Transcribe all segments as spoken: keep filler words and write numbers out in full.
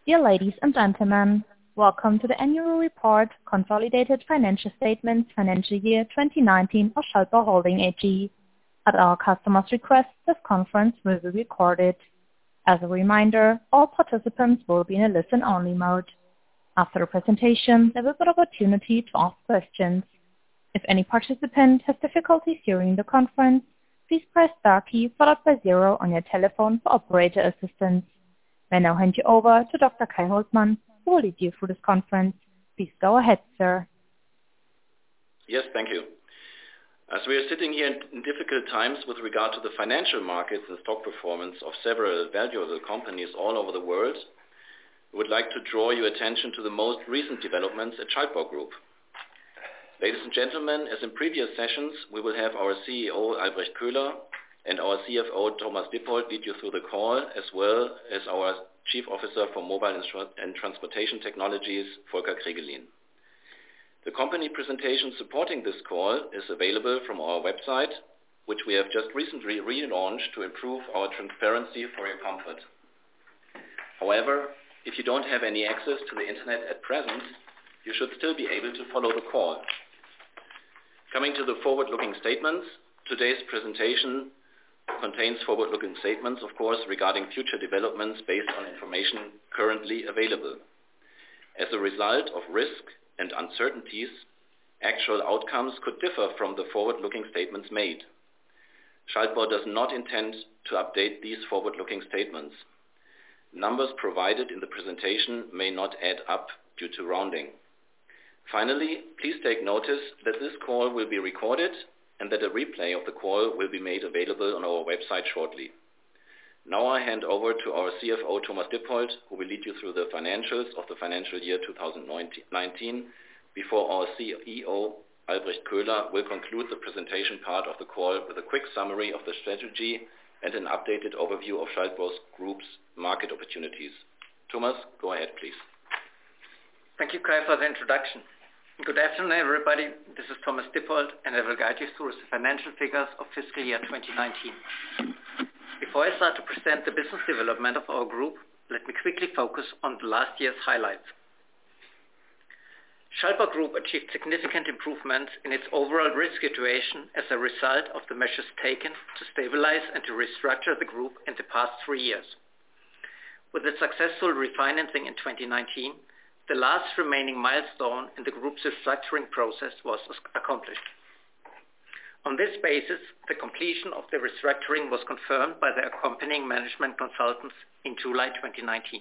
Dear ladies and gentlemen, welcome to the annual report, consolidated financial statements, financial year twenty nineteen of Schaltbau Holding A G. At our customer's request, this conference will be recorded. As a reminder, all participants will be in a listen-only mode. After the presentation, there will be an opportunity to ask questions. If any participant has difficulties hearing the conference, please press star key followed by zero on your telephone for operator assistance. I now hand you over to Doctor Kai Holtmann, who will lead you through this conference. Please go ahead, sir. Yes, thank you. As we are sitting here in difficult times with regard to the financial markets and stock performance of several valuable companies all over the world, we would like to draw your attention to the most recent developments at Schaltbau Group. Ladies and gentlemen, as in previous sessions, we will have our C E O, Albrecht Köhler, and our C F O, Thomas Dippold, lead you through the call, as well as our Chief Officer for Mobile and Transportation Technologies, Volker Kregelin. The company presentation supporting this call is available from our website, which we have just recently relaunched to improve our transparency for your comfort. However, if you don't have any access to the internet at present, you should still be able to follow the call. Coming to the forward-looking statements, today's presentation contains forward-looking statements, of course, regarding future developments based on information currently available. As a result of risk and uncertainties, actual outcomes could differ from the forward-looking statements made. Schaltbau does not intend to update these forward-looking statements. Numbers provided in the presentation may not add up due to rounding. Finally, please take notice that this call will be recorded and that a replay of the call will be made available on our website shortly. Now I hand over to our C F O, Thomas Dippold, who will lead you through the financials of the financial year two thousand nineteen, before our C E O, Albrecht Köhler, will conclude the presentation part of the call with a quick summary of the strategy and an updated overview of Schaltbau Group's market opportunities. Thomas, go ahead, please. Thank you, Kai, for the introduction. Good afternoon, everybody. This is Thomas Dippold, and I will guide you through the financial figures of fiscal year twenty nineteen. Before I start to present the business development of our group, let me quickly focus on the last year's highlights. Schaltbau Group achieved significant improvements in its overall risk situation as a result of the measures taken to stabilize and to restructure the group in the past three years. With the successful refinancing in twenty nineteen, the last remaining milestone in the group's restructuring process was accomplished. On this basis, the completion of the restructuring was confirmed by the accompanying management consultants in July twenty nineteen.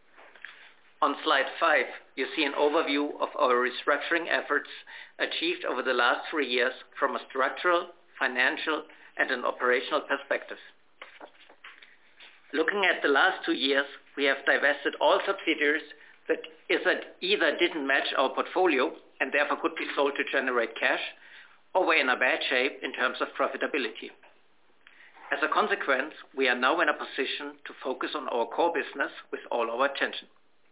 On slide five, you see an overview of our restructuring efforts achieved over the last three years from a structural, financial, and an operational perspective. Looking at the last two years, we have divested all subsidiaries that either didn't match our portfolio and therefore could be sold to generate cash, or were in a bad shape in terms of profitability. As a consequence, we are now in a position to focus on our core business with all our attention.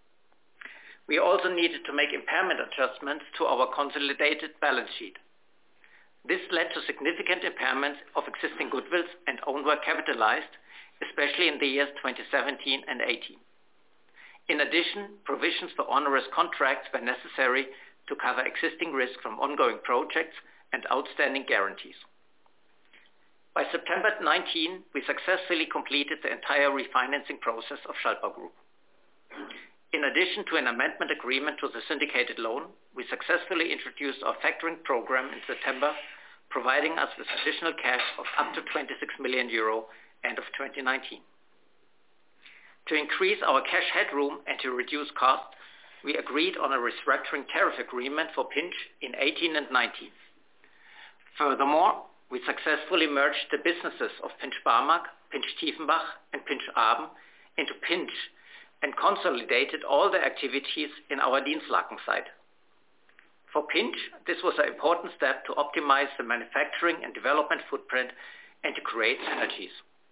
We also needed to make impairment adjustments to our consolidated balance sheet. This led to significant impairments of existing goodwills and own work capitalized, especially in the years twenty seventeen and eighteen. In addition, provisions for onerous contracts were necessary to cover existing risk from ongoing projects and outstanding guarantees. By September nineteenth, we successfully completed the entire refinancing process of Schaltbau Group. In addition to an amendment agreement to the syndicated loan, we successfully introduced our factoring program in September, providing us with additional cash of up to twenty-six million euro end of twenty nineteen. To increase our cash headroom and to reduce costs, we agreed on a restructuring tariff agreement for Pinch in eighteen and nineteen. Furthermore, we successfully merged the businesses of Pinch Barmag, Pinch Tiefenbach, and Pinch Aben into Pinch and consolidated all the activities in our Dienstlaken site. For Pinch, this was an important step to optimize the manufacturing and development footprint and to create synergies.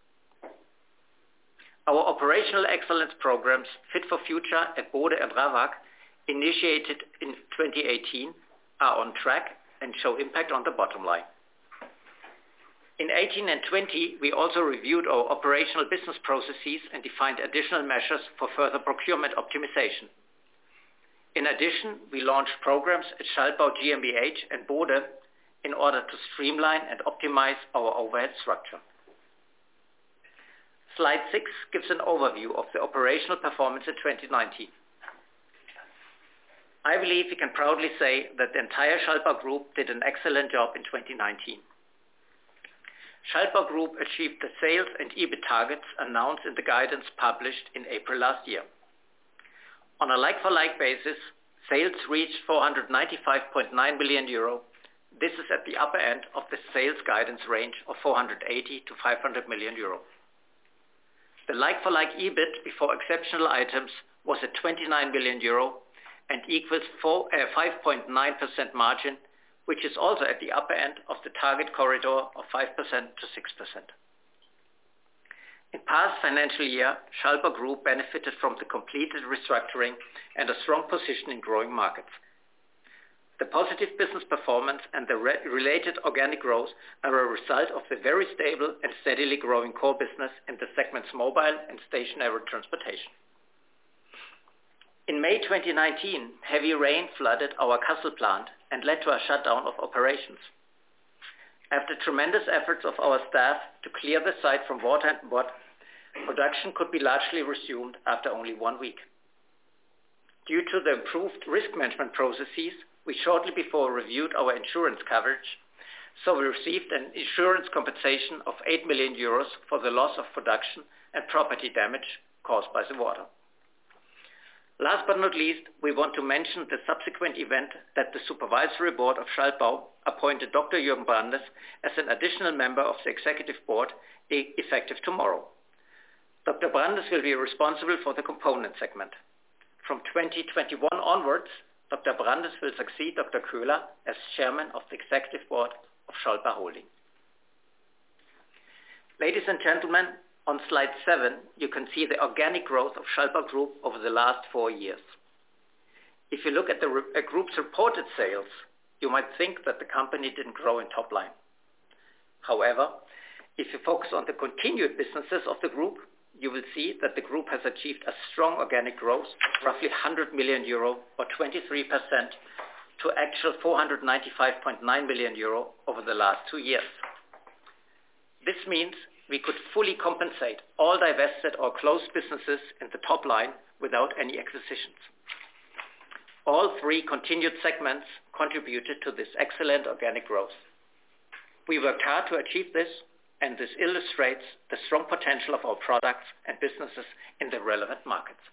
Our operational excellence programs, Fit for Future at Bode and Ravag, initiated in twenty eighteen, are on track and show impact on the bottom line. In eighteen and twenty, we also reviewed our operational business processes and defined additional measures for further procurement optimization. In addition, we launched programs at Schaltbau GmbH and Bode in order to streamline and optimize our overhead structure. Slide six gives an overview of the operational performance in twenty nineteen. I believe we can proudly say that the entire Schaltbau Group did an excellent job in twenty nineteen. Schaltbau Group achieved the sales and EBIT targets announced in the guidance published in April last year. On a like-for-like basis, sales reached four hundred ninety-five point nine million euro. This is at the upper end of the sales guidance range of four hundred eighty to five hundred million euro. The like-for-like EBIT before exceptional items was at twenty-nine million euro and equals five point nine percent margin, which is also at the upper end of the target corridor of five percent to six percent. In past financial year, Schaltbau Group benefited from the completed restructuring and a strong position in growing markets. The positive business performance and the re- related organic growth are a result of the very stable and steadily growing core business in the segments mobile and stationary transportation. In May twenty nineteen, heavy rain flooded our Kassel plant and led to a shutdown of operations. After tremendous efforts of our staff to clear the site from water and mud, production could be largely resumed after only one week. Due to the improved risk management processes, we shortly before reviewed our insurance coverage, so we received an insurance compensation of eight million euros for the loss of production and property damage caused by the water. Last but not least, we want to mention the subsequent event that the Supervisory Board of Schaltbau appointed Doctor Jürgen Brandes as an additional member of the Executive Board, effective tomorrow. Doctor Brandes will be responsible for the component segment. From twenty twenty-one onwards, Doctor Brandes will succeed Doctor Köhler as Chairman of the Executive Board of Schaltbau Holding. Ladies and gentlemen, on slide seven, you can see the organic growth of Schaltbau Group over the last four years. If you look at the re- group's reported sales, you might think that the company didn't grow in top line. However, if you focus on the continued businesses of the group, you will see that the group has achieved a strong organic growth of roughly one hundred million euro or twenty-three percent to actual four hundred ninety-five point nine million euro over the last two years. This means we could fully compensate all divested or closed businesses in the top line without any acquisitions. All three continued segments contributed to this excellent organic growth. We worked hard to achieve this, and this illustrates the strong potential of our products and businesses in the relevant markets.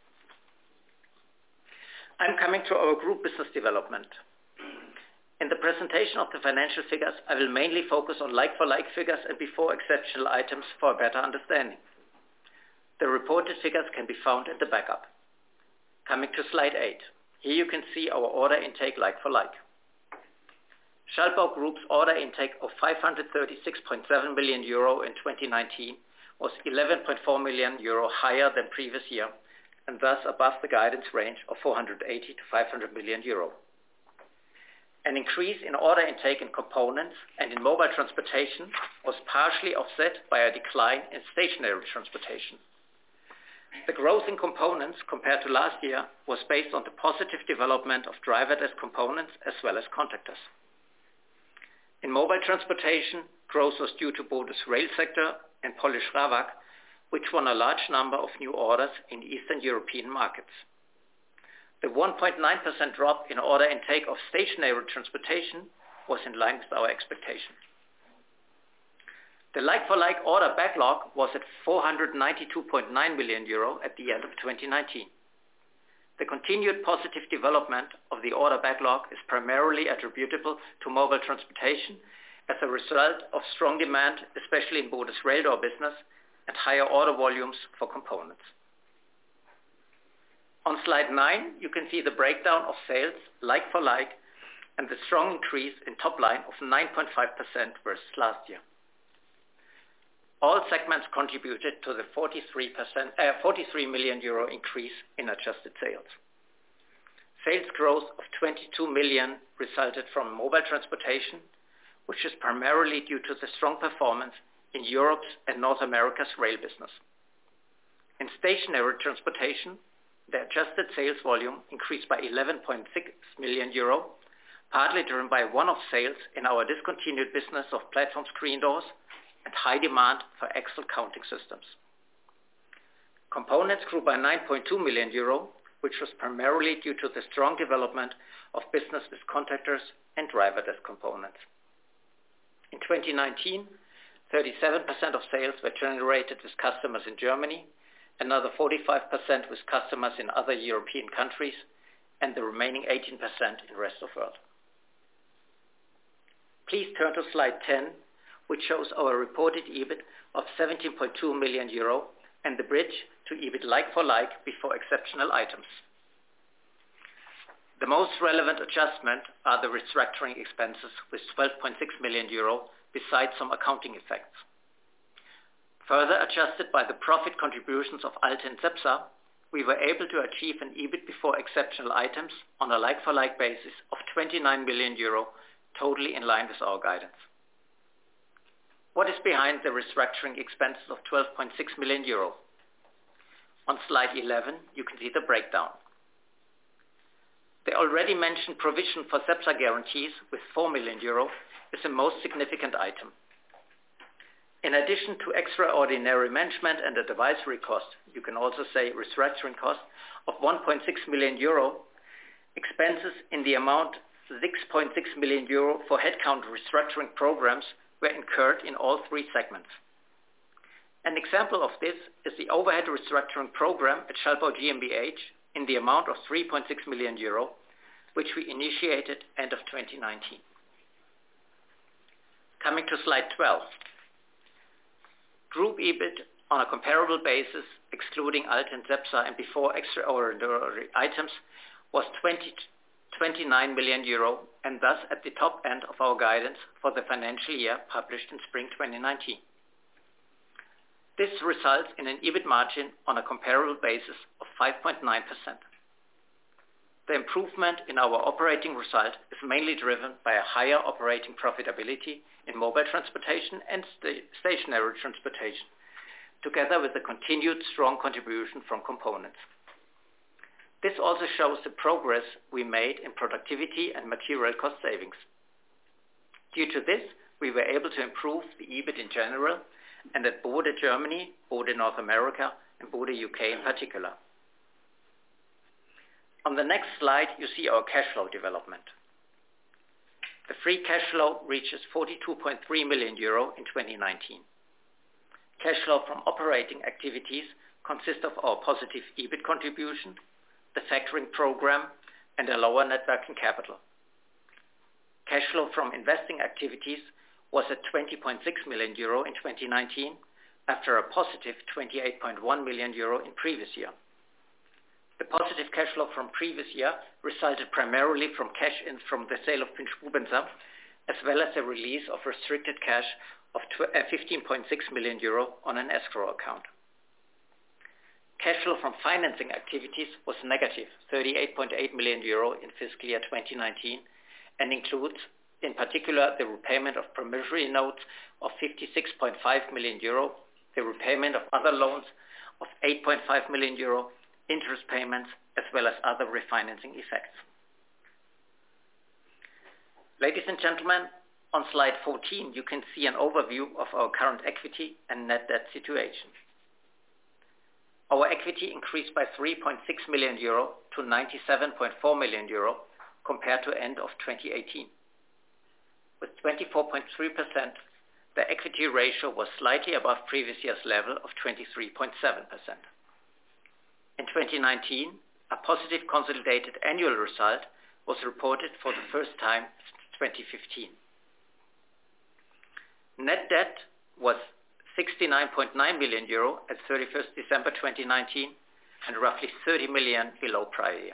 I'm coming to our group business development. In the presentation of the financial figures, I will mainly focus on like-for-like figures and before exceptional items for a better understanding. The reported figures can be found in the backup. Coming to slide eight. Here you can see our order intake like-for-like. Schaltbau Group's order intake of five hundred thirty-six point seven million euro in twenty nineteen was eleven point four million euro higher than previous year and thus above the guidance range of four hundred eighty to five hundred million euro. An increase in order intake in components and in mobile transportation was partially offset by a decline in stationary transportation. The growth in components compared to last year was based on the positive development of driverless components as well as contactors. In mobile transportation, growth was due to Bode's rail sector and Polish Rawag, which won a large number of new orders in Eastern European markets. The one point nine percent drop in order intake of stationary transportation was in line with our expectation. The like-for-like order backlog was at four hundred ninety-two point nine million euro at the end of twenty nineteen. The continued positive development of the order backlog is primarily attributable to mobile transportation as a result of strong demand, especially in Bode's rail door business, and higher order volumes for components. On slide nine, you can see the breakdown of sales like-for-like and the strong increase in top line of nine point five percent versus last year. All segments contributed to the forty-three percent, uh, forty-three million euro increase in adjusted sales. Sales growth of twenty-two million resulted from mobile transportation, which is primarily due to the strong performance in Europe's and North America's rail business. In stationary transportation, the adjusted sales volume increased by eleven point six million euro, partly driven by one-off sales in our discontinued business of platform screen doors and high demand for axle counting systems. Components grew by nine point two million euro, which was primarily due to the strong development of business with contactors and driver desk components. In twenty nineteen, thirty-seven percent of sales were generated with customers in Germany, another forty-five percent with customers in other European countries, and the remaining eighteen percent in rest of world. Please turn to slide ten, which shows our reported EBIT of seventeen point two million euro and the bridge to EBIT like-for-like before exceptional items. The most relevant adjustment are the restructuring expenses with twelve point six million euro, besides some accounting effects. Further adjusted by the profit contributions of Alte and Cepsa, we were able to achieve an EBIT before exceptional items on a like-for-like basis of twenty-nine million euro, totally in line with our guidance. What is behind the restructuring expenses of twelve point six million euro? On slide eleven, you can see the breakdown. The already mentioned provision for Cepsa guarantees with four million euro is the most significant item. In addition to extraordinary management and advisory cost, you can also say restructuring cost of one point six million euro, expenses in the amount six point six million euro for headcount restructuring programs were incurred in all three segments. An example of this is the overhead restructuring program at Schaltbau GmbH in the amount of three point six million euro, which we initiated end of twenty nineteen. Coming to slide twelve. Group EBIT on a comparable basis, excluding Alte and Cepsa and before extraordinary items, was twenty-nine million euro and thus at the top end of our guidance for the financial year published in spring twenty nineteen. This results in an EBIT margin on a comparable basis of five point nine percent. The improvement in our operating result is mainly driven by a higher operating profitability in mobile transportation and sta- stationary transportation, together with the continued strong contribution from components. This also shows the progress we made in productivity and material cost savings. Due to this, we were able to improve the EBIT in general and at Bode Germany, Bode North America and Bode U K in particular. On the next slide, you see our cash flow development. The free cash flow reaches forty-two point three million euro in twenty nineteen. Cash flow from operating activities consists of our positive EBIT contribution, the factoring program, and a lower net working capital. Cash flow from investing activities was at twenty point six million euro in twenty nineteen, after a positive twenty-eight point one million euro in previous year. The positive cash flow from previous year resulted primarily from cash in from the sale of Prinz Bubenser, as well as the release of restricted cash of fifteen point six million euro on an escrow account. Cash flow from financing activities was negative thirty-eight point eight million euro in fiscal year twenty nineteen and includes, in particular, the repayment of promissory notes of fifty-six point five million euro, the repayment of other loans of eight point five million euro, interest payments, as well as other refinancing effects. Ladies and gentlemen, on slide fourteen, you can see an overview of our current equity and net debt situation. Our equity increased by three point six million euro to ninety-seven point four million euro compared to end of twenty eighteen. With twenty-four point three percent, the equity ratio was slightly above previous year's level of twenty-three point seven percent. In twenty nineteen, a positive consolidated annual result was reported for the first time since twenty fifteen. Net debt was sixty-nine point nine million euro at thirty-first December twenty nineteen and roughly thirty million below prior year.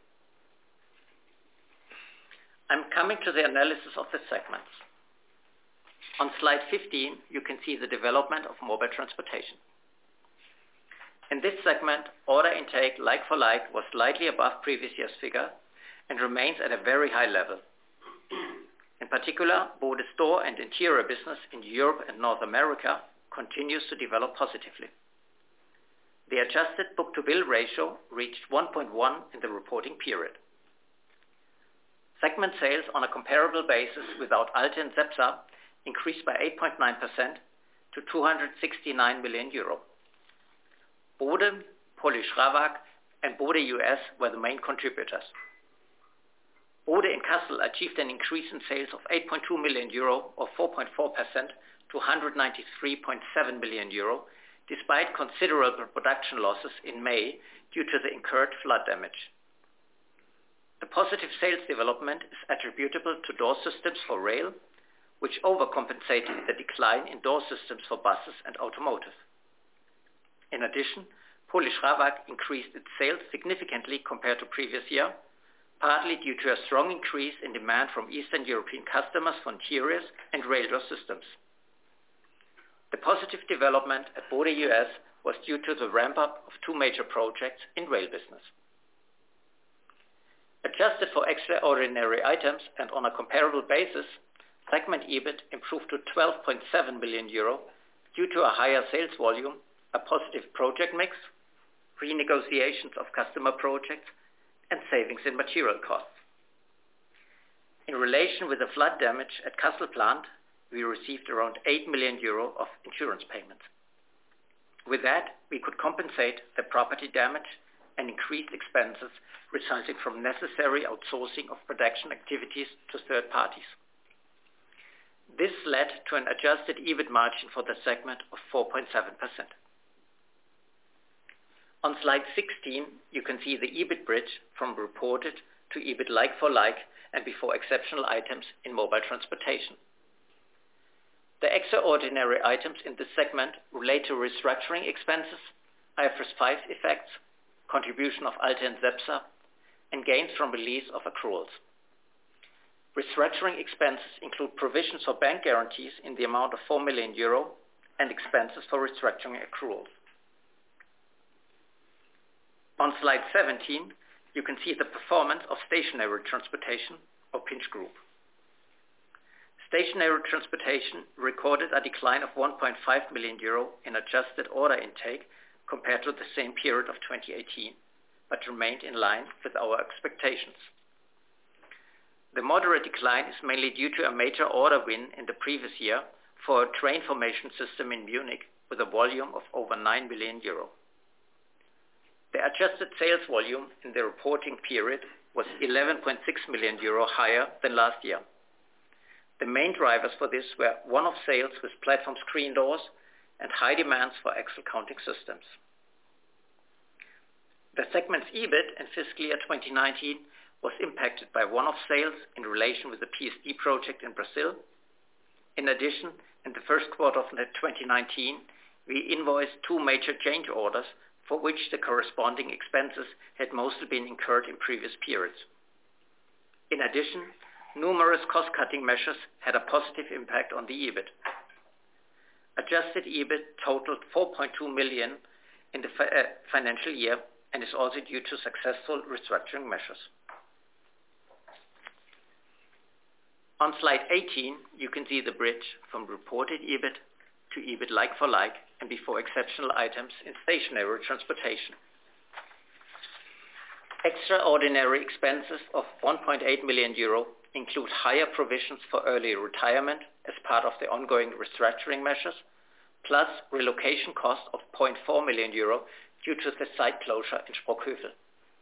I'm coming to the analysis of the segments. On slide fifteen, you can see the development of mobile transportation. In this segment, order intake like-for-like was slightly above previous year's figure and remains at a very high level. In particular, Bode store and interior business in Europe and North America continues to develop positively. The adjusted book-to-bill ratio reached one point one in the reporting period. Segment sales on a comparable basis without Alte and Cepsa increased by eight point nine percent to two hundred sixty-nine million euro. Bode, Polish Rawag, and Bode U S were the main contributors. Bode in Kassel achieved an increase in sales of eight point two million euro or four point four percent to one hundred ninety-three point seven million euro, despite considerable production losses in May due to the incurred flood damage. The positive sales development is attributable to door systems for rail, which overcompensated the decline in door systems for buses and automotive. In addition, Polish Rawag increased its sales significantly compared to previous year, partly due to a strong increase in demand from Eastern European customers for interiors and rail door systems. The positive development at Bode U S was due to the ramp-up of two major projects in rail business. Adjusted for extraordinary items and on a comparable basis, segment EBIT improved to twelve point seven billion euro due to a higher sales volume, a positive project mix, renegotiations of customer projects, and savings in material costs. In relation with the flood damage at Kassel plant, we received around eight million euro of insurance payments. With that, we could compensate the property damage and increased expenses resulting from necessary outsourcing of production activities to third parties. This led to an adjusted EBIT margin for the segment of four point seven percent. On slide sixteen, you can see the EBIT bridge from reported to EBIT like-for-like and before exceptional items in mobile transportation. The extraordinary items in this segment relate to restructuring expenses, I F R S five effects, contribution of Alte and Cepsa, and gains from release of accruals. Restructuring expenses include provisions for bank guarantees in the amount of four million euro and expenses for restructuring accruals. On slide seventeen, you can see the performance of stationary transportation, or Pinch Group. Stationary transportation recorded a decline of one point five million euro in adjusted order intake compared to the same period of twenty eighteen, but remained in line with our expectations. The moderate decline is mainly due to a major order win in the previous year for a train formation system in Munich with a volume of over nine million euro. The adjusted sales volume in the reporting period was eleven point six million euro higher than last year. The main drivers for this were one-off sales with platform screen doors and high demands for axle counting systems. The segment's EBIT in fiscal year twenty nineteen was impacted by one-off sales in relation with the P S D project in Brazil. In addition, in the first quarter of twenty nineteen, we invoiced two major change orders for which the corresponding expenses had mostly been incurred in previous periods. In addition, numerous cost-cutting measures had a positive impact on the EBIT. Adjusted EBIT totaled four point two million in the fi- uh, financial year and is also due to successful restructuring measures. On slide eighteen, you can see the bridge from reported EBIT to EBIT like-for-like and before exceptional items in stationary transportation. Extraordinary expenses of one point eight million euro include higher provisions for early retirement as part of the ongoing restructuring measures, plus relocation costs of zero point four million euro due to the site closure in Sprockhövel.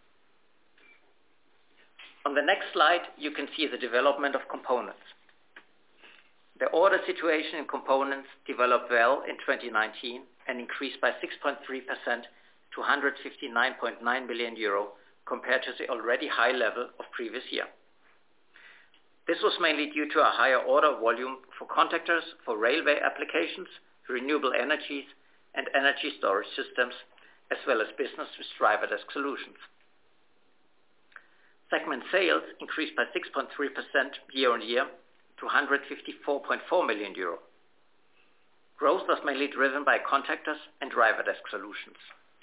On the next slide, you can see the development of components. The order situation in components developed well in twenty nineteen and increased by six point three percent to one hundred fifty-nine point nine million euro compared to the already high level of previous year. This was mainly due to a higher order volume for contactors for railway applications, renewable energies, and energy storage systems, as well as business with driver desk solutions. Segment sales increased by six point three percent year-on-year to one hundred fifty-four point four million euro. Growth was mainly driven by contactors and driver desk solutions.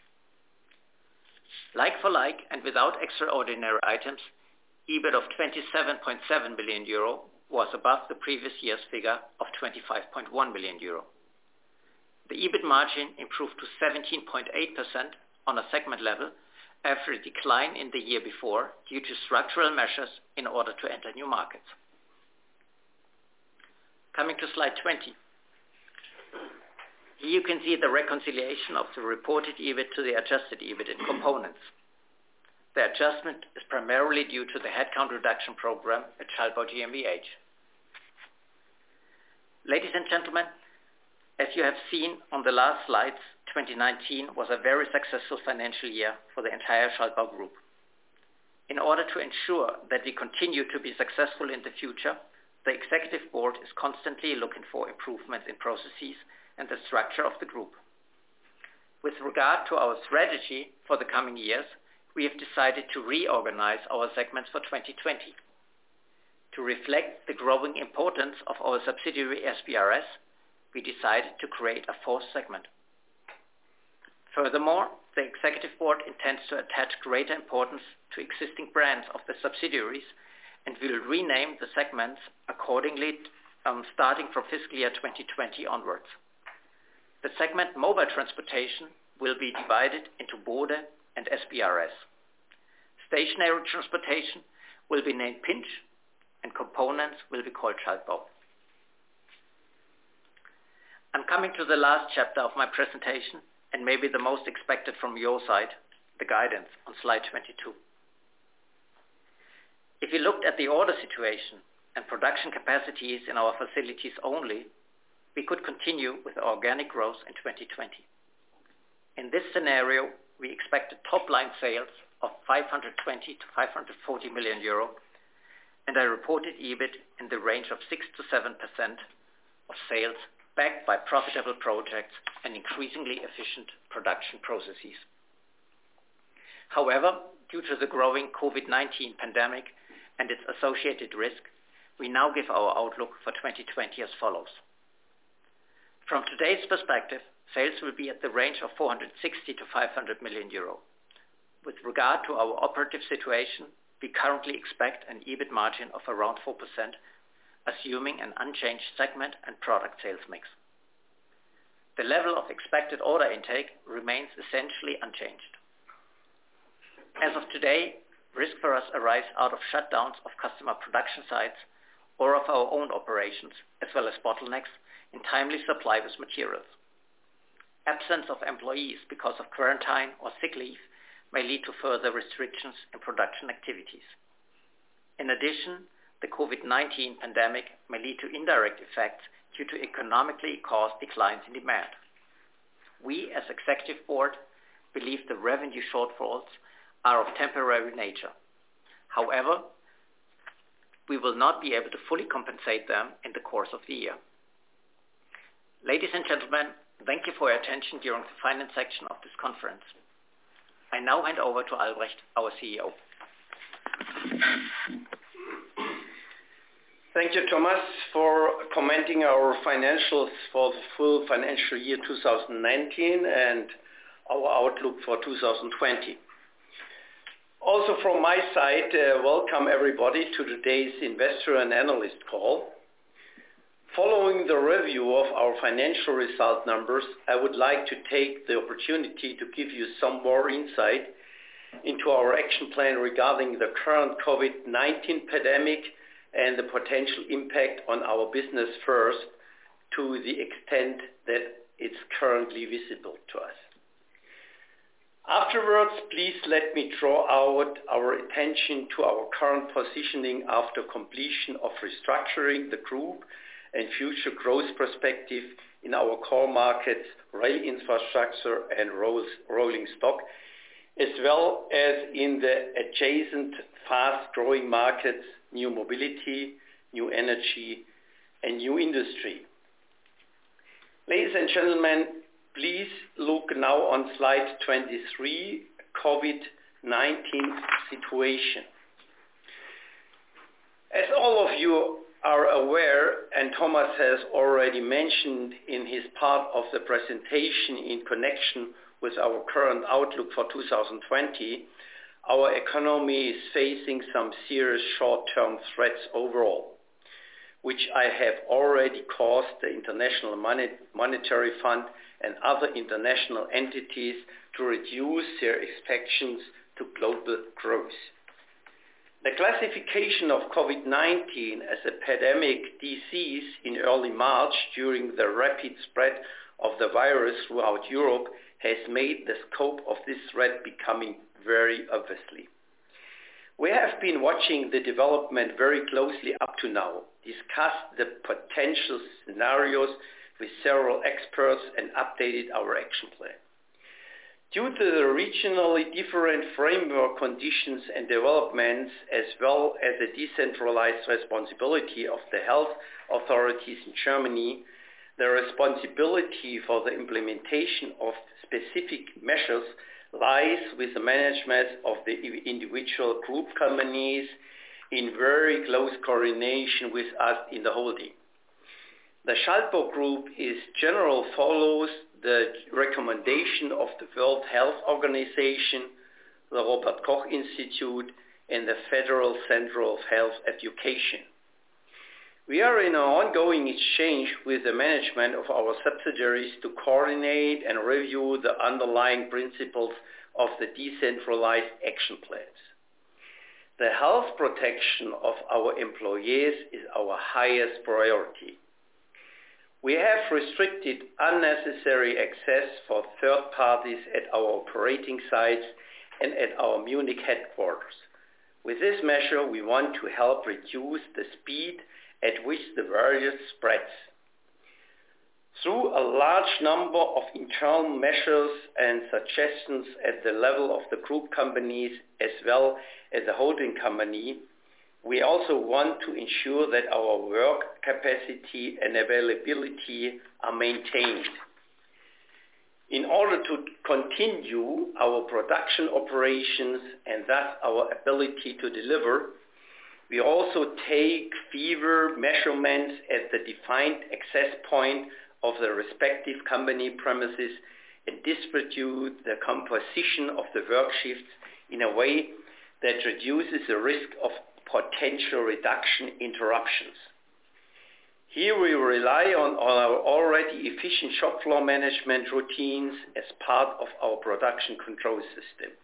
Like for like and without extraordinary items, EBIT of twenty-seven point seven billion euro was above the previous year's figure of twenty-five point one million euro. The EBIT margin improved to seventeen point eight percent on a segment level after a decline in the year before due to structural measures in order to enter new markets. Coming to slide twenty. Here you can see the reconciliation of the reported EBIT to the adjusted EBIT in components. The adjustment is primarily due to the headcount reduction program at Schaltbau GmbH. Ladies and gentlemen, as you have seen on the last slides, twenty nineteen was a very successful financial year for the entire Schaltbau Group. In order to ensure that we continue to be successful in the future, the Executive Board is constantly looking for improvements in processes and the structure of the group. With regard to our strategy for the coming years, we have decided to reorganize our segments for twenty twenty. To reflect the growing importance of our subsidiary S B R S, we decided to create a fourth segment. Furthermore, the Executive Board intends to attach greater importance to existing brands of the subsidiaries and will rename the segments accordingly um, starting from fiscal year twenty twenty onwards. The segment Mobile Transportation will be divided into Bode and S B R S. Stationary Transportation will be named Pinch and Components will be called Schaltbau. I'm coming to the last chapter of my presentation and maybe the most expected from your side, the guidance on slide twenty-two. If you looked at the order situation and production capacities in our facilities only, we could continue with organic growth in twenty twenty. In this scenario, we expected top-line sales of five hundred twenty to five hundred forty million euro and a reported EBIT in the range of six to seven percent of sales, backed by profitable projects and increasingly efficient production processes. However, due to the growing COVID nineteen pandemic and its associated risk, we now give our outlook for twenty twenty as follows. From today's perspective, sales will be at the range of four hundred sixty to five hundred million euro. With regard to our operative situation, we currently expect an EBIT margin of around four percent, assuming an unchanged segment and product sales mix. The level of expected order intake remains essentially unchanged. As of today, risk for us arise out of shutdowns of customer production sites or of our own operations, as well as bottlenecks in timely supply with materials. Absence of employees because of quarantine or sick leave may lead to further restrictions in production activities. In addition, the COVID nineteen pandemic may lead to indirect effects due to economically caused declines in demand. We, as Executive Board, believe the revenue shortfalls are of temporary nature. However, we will not be able to fully compensate them in the course of the year. Ladies and gentlemen, thank you for your attention during the finance section of this conference. I now hand over to Albrecht, our C E O. Thank you, Thomas, for commenting our financials for the full financial year two thousand nineteen and our outlook for two thousand twenty. Also from my side, uh, welcome everybody to today's investor and analyst call. Following the review of our financial result numbers, I would like to take the opportunity to give you some more insight into our action plan regarding the current COVID nineteen pandemic and the potential impact on our business first, to the extent that it's currently visible to us. Afterwards, please let me draw out our attention to our current positioning after completion of restructuring the group and future growth perspective in our core markets, rail infrastructure and rolling stock, as well as in the adjacent fast-growing markets, new mobility, new energy, and new industry. Ladies and gentlemen, please look now on slide twenty-three, COVID nineteen situation. As all of you are aware, and Thomas has already mentioned in his part of the presentation in connection with our current outlook for two thousand twenty, our economy is facing some serious short-term threats overall. which I have already caused the International Monetary Fund and other international entities to reduce their expectations to global growth. The classification of COVID nineteen as a pandemic disease in early March during the rapid spread of the virus throughout Europe has made the scope of this threat becoming very obviously. We have been watching the development very closely up to now, discussed the potential scenarios with several experts and updated our action plan. Due to the regionally different framework conditions and developments, as well as the decentralized responsibility of the health authorities in Germany, the responsibility for the implementation of specific measures lies with the management of the individual group companies in very close coordination with us in the holding. The Schaltbau Group in general follows the recommendation of the World Health Organization, the Robert Koch Institute, and the Federal Center of Health Education. We are in an ongoing exchange with the management of our subsidiaries to coordinate and review the underlying principles of the decentralized action plans. The health protection of our employees is our highest priority. We have restricted unnecessary access for third parties at our operating sites and at our Munich headquarters. With this measure, we want to help reduce the speed at which the virus spreads. Through a large number of internal measures and suggestions at the level of the group companies as well as the holding company, we also want to ensure that our work capacity and availability are maintained. In order to continue our production operations and thus our ability to deliver, we also take fever measurements at the defined access point of the respective company premises and distribute the composition of the work shifts in a way that reduces the risk of potential reduction interruptions. Here we rely on, on our already efficient shop floor management routines as part of our production control system.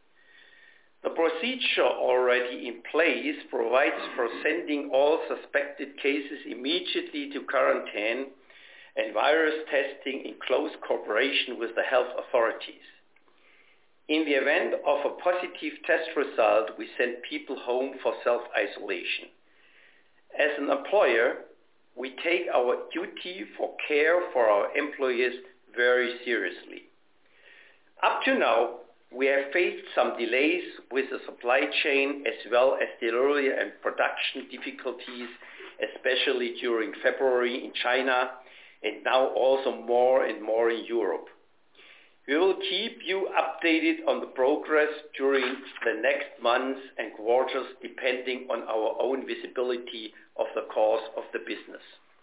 The procedure already in place provides for sending all suspected cases immediately to quarantine and virus testing in close cooperation with the health authorities. In the event of a positive test result, we send people home for self-isolation. As an employer, we take our duty for care for our employees very seriously. Up to now, we have faced some delays with the supply chain as well as delivery and production difficulties, especially during February in China and now also more and more in Europe. We will keep you updated on the progress during the next months and quarters depending on our own visibility of the course of the business.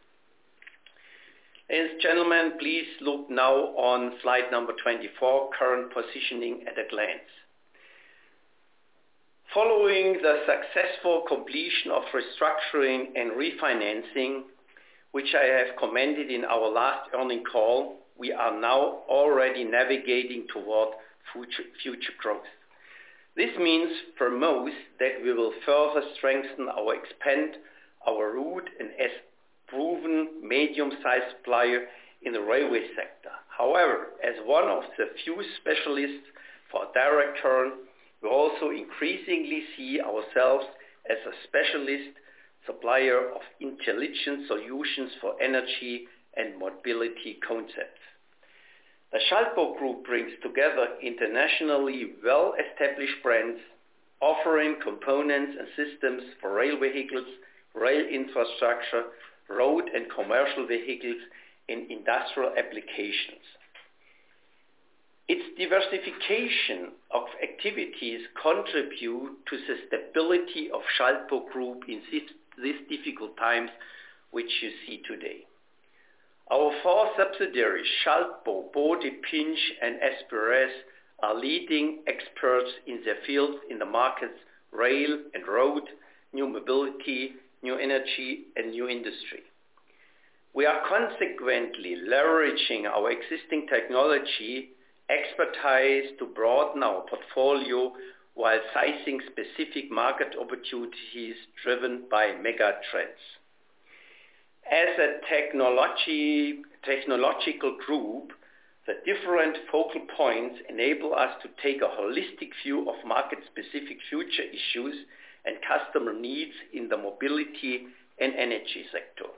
Ladies and gentlemen, please look now on slide number twenty-four, current positioning at a glance. Following the successful completion of restructuring and refinancing, which I have commented in our last earnings call, we are now already navigating toward future, future growth. This means for most that we will further strengthen our expand our route and as proven medium-sized supplier in the railway sector. However, as one of the few specialists for direct turn, we also increasingly see ourselves as a specialist supplier of intelligent solutions for energy and mobility concepts. The Schaltbau Group brings together internationally well-established brands offering components and systems for rail vehicles, rail infrastructure, road and commercial vehicles, and industrial applications. Its diversification of activities contribute to the stability of Schaltbau Group in these difficult times which you see today. Our four subsidiaries, Schaltbau, Bode, Pinch, and Esperes, are leading experts in their fields in the markets rail and road, new mobility, new energy, and new industry. We are consequently leveraging our existing technology expertise to broaden our portfolio while sizing specific market opportunities driven by mega trends. As a technology, technological group, the different focal points enable us to take a holistic view of market-specific future issues and customer needs in the mobility and energy sector.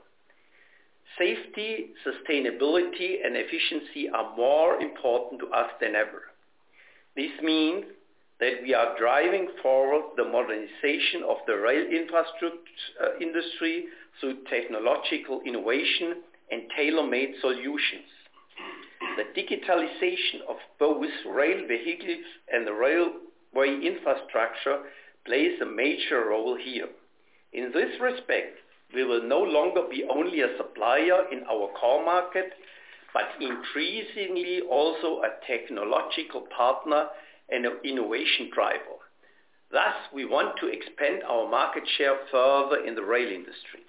Safety, sustainability, and efficiency are more important to us than ever. This means that we are driving forward the modernization of the rail infrastructure uh, industry through technological innovation and tailor-made solutions. The digitalization of both rail vehicles and the railway infrastructure plays a major role here. In this respect, we will no longer be only a supplier in our core market, but increasingly also a technological partner and an innovation driver. Thus, we want to expand our market share further in the rail industry.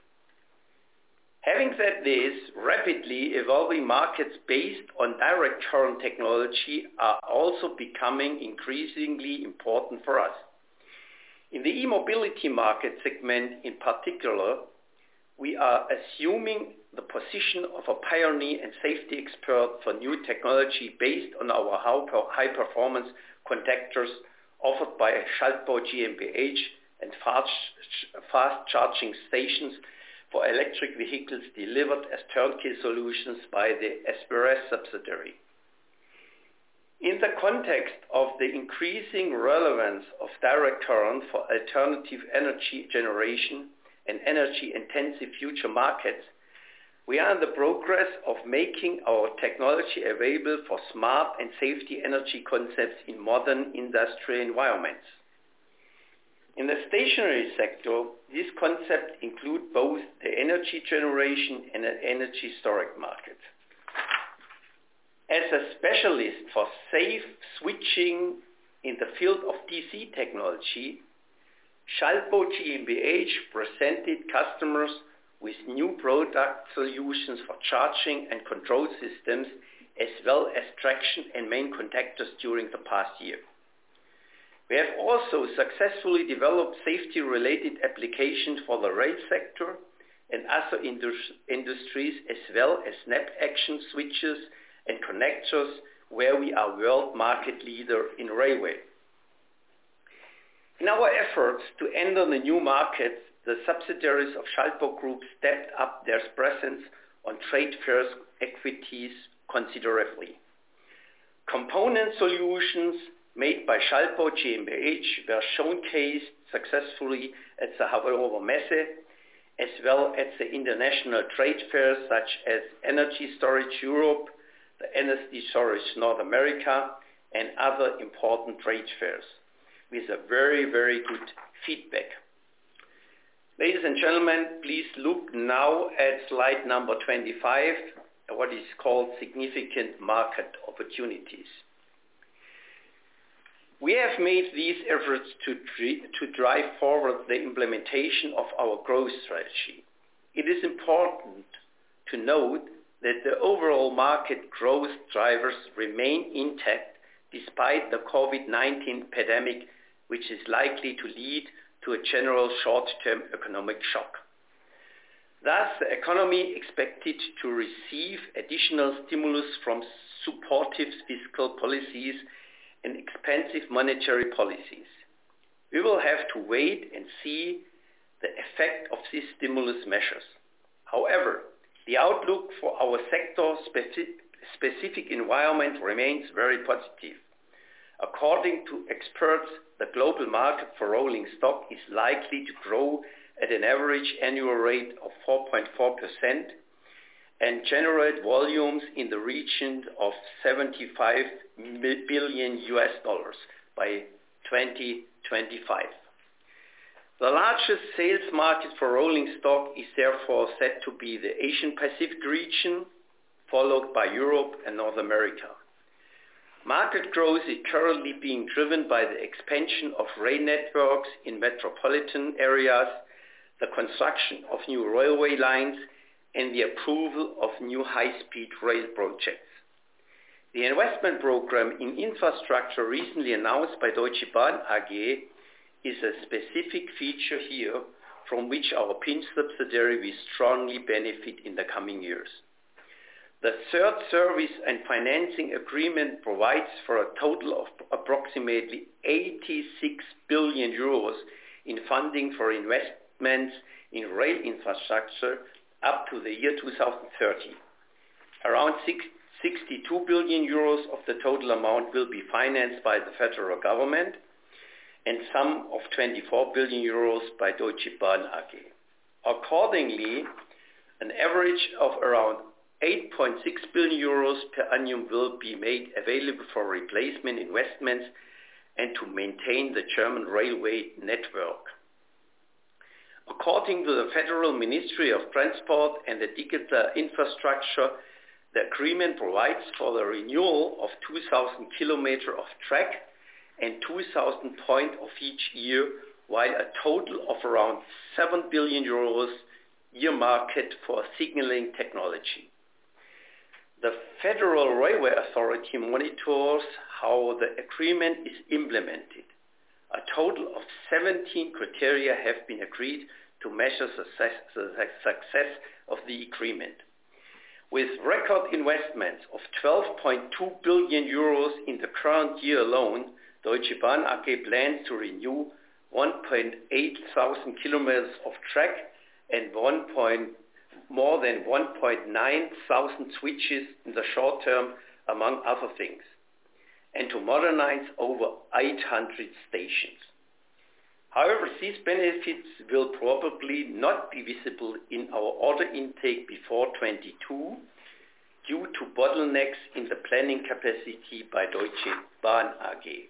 Having said this, rapidly evolving markets based on direct current technology are also becoming increasingly important for us. In the e-mobility market segment in particular, we are assuming the position of a pioneer and safety expert for new technology based on our high-performance contactors offered by Schaltbau GmbH and fast, fast charging stations for electric vehicles delivered as turnkey solutions by the Esperes subsidiary. In the context of the increasing relevance of direct current for alternative energy generation and energy-intensive future markets, we are in the progress of making our technology available for smart and safety energy concepts in modern industrial environments. In the stationary sector, these concepts include both the energy generation and an energy storage market. As a specialist for safe switching in the field of D C technology, Schaltbau GmbH presented customers with new product solutions for charging and control systems, as well as traction and main contactors during the past year. We have also successfully developed safety-related applications for the rail sector and other indus- industries, as well as snap-action switches and connectors, where we are world market leader in railway. In our efforts to enter the new markets, the subsidiaries of Schaltbau Group stepped up their presence on trade fairs activities considerably. Component solutions made by Schaltbau GmbH were showcased successfully at the Hannover Messe, as well as the international trade fairs such as Energy Storage Europe, the Energy Storage North America, and other important trade fairs, with a very, very good feedback. Ladies and gentlemen, please look now at slide number twenty-five, what is called significant market opportunities. We have made these efforts to, to drive forward the implementation of our growth strategy. It is important to note that the overall market growth drivers remain intact despite the COVID nineteen pandemic, which is likely to lead to a general short-term economic shock. Thus, the economy expected to receive additional stimulus from supportive fiscal policies and expansive monetary policies. We will have to wait and see the effect of these stimulus measures. However, the outlook for our sector-specific environment remains very positive. According to experts, the global market for rolling stock is likely to grow at an average annual rate of four point four percent and generate volumes in the region of seventy-five billion U S dollars by twenty twenty-five. The largest sales market for rolling stock is therefore said to be the Asian Pacific region, followed by Europe and North America. Market growth is currently being driven by the expansion of rail networks in metropolitan areas, the construction of new railway lines, and the approval of new high-speed rail projects. The investment program in infrastructure recently announced by Deutsche Bahn A G is a specific feature here from which our P I N subsidiary will strongly benefit in the coming years. The third service and financing agreement provides for a total of approximately eighty-six billion euros in funding for investments in rail infrastructure up to the year two thousand thirty. Around sixty-two billion euros of the total amount will be financed by the federal government and sum of twenty-four billion euros by Deutsche Bahn A G. Accordingly, an average of around eight point six billion euros per annum will be made available for replacement investments and to maintain the German railway network. According to the Federal Ministry of Transport and the Digital Infrastructure, the agreement provides for the renewal of two thousand kilometers of track and two thousand points of each year, while a total of around seven billion euros earmarked for signaling technology. The Federal Railway Authority monitors how the agreement is implemented. A total of seventeen criteria have been agreed to measure the success of the agreement. With record investments of twelve point two billion euros in the current year alone, Deutsche Bahn A G plans to renew one point eight thousand kilometers of track and one point, more than one point nine thousand switches in the short term, among other things, and to modernize over eight hundred stations. However, these benefits will probably not be visible in our order intake before twenty-two due to bottlenecks in the planning capacity by Deutsche Bahn A G.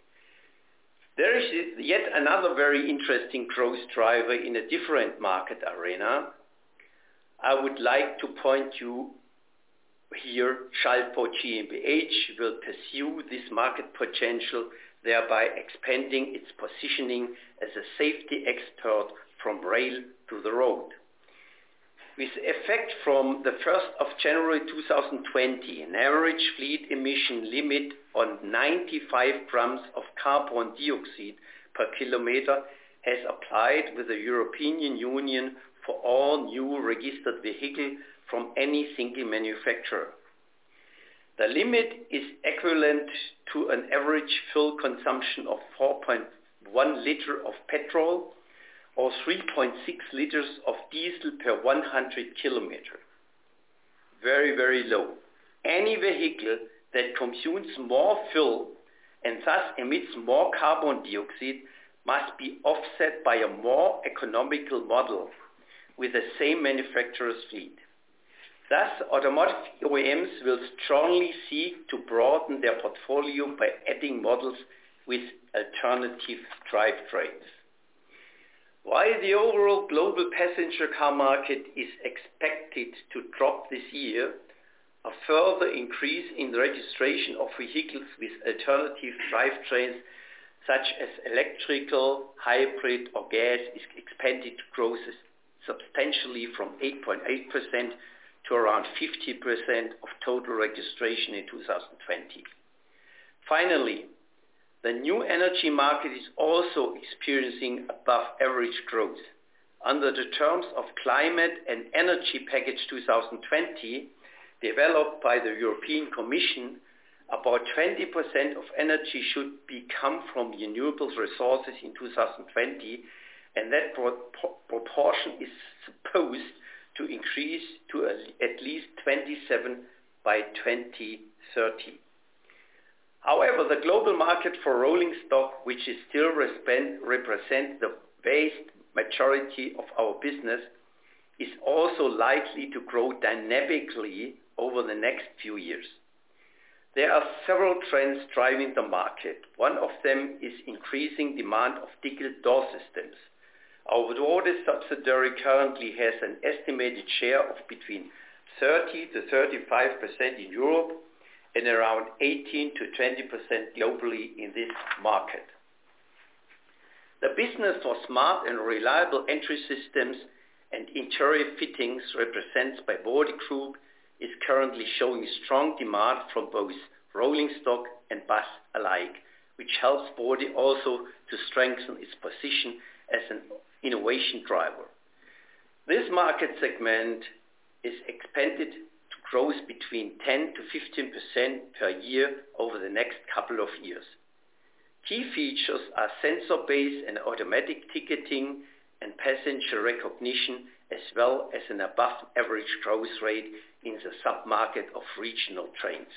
There is yet another very interesting growth driver in a different market arena. I would like to point you here, Schaltbau GmbH will pursue this market potential, thereby expanding its positioning as a safety expert from rail to the road. With effect from the first of January two thousand twenty, an average fleet emission limit on ninety-five grams of carbon dioxide per kilometer has applied with the European Union for all new registered vehicles from any single manufacturer. The limit is equivalent to an average fuel consumption of four point one liters of petrol or three point six liters of diesel per one hundred kilometers. Very, very low. Any vehicle that consumes more fuel and thus emits more carbon dioxide must be offset by a more economical model with the same manufacturer's fleet. Thus, automotive O E Ms will strongly seek to broaden their portfolio by adding models with alternative drivetrains. While the overall global passenger car market is expected to drop this year, a further increase in the registration of vehicles with alternative drivetrains such as electrical, hybrid or gas is expected to grow substantially from eight point eight percent to around fifty percent of total registration in two thousand twenty. Finally, the new energy market is also experiencing above average growth. Under the terms of Climate and Energy Package two thousand twenty, developed by the European Commission, about twenty percent of energy should be come from renewable resources in two thousand twenty, and that pro- proportion is supposed to increase to at least twenty-seven by twenty thirty. However, the global market for rolling stock, which is still represents the vast majority of our business, is also likely to grow dynamically over the next few years. There are several trends driving the market. One of them is increasing demand of digital door systems. Our Rode subsidiary currently has an estimated share of between thirty to thirty-five percent in Europe and around eighteen to twenty percent globally in this market. The business for smart and reliable entry systems and interior fittings represented by Body Group is currently showing strong demand from both rolling stock and bus alike, which helps Body also to strengthen its position as an innovation driver. This market segment is expected to grow between ten to fifteen percent per year over the next couple of years. Key features are sensor-based and automatic ticketing and passenger recognition, as well as an above-average growth rate in the sub-market of regional trains.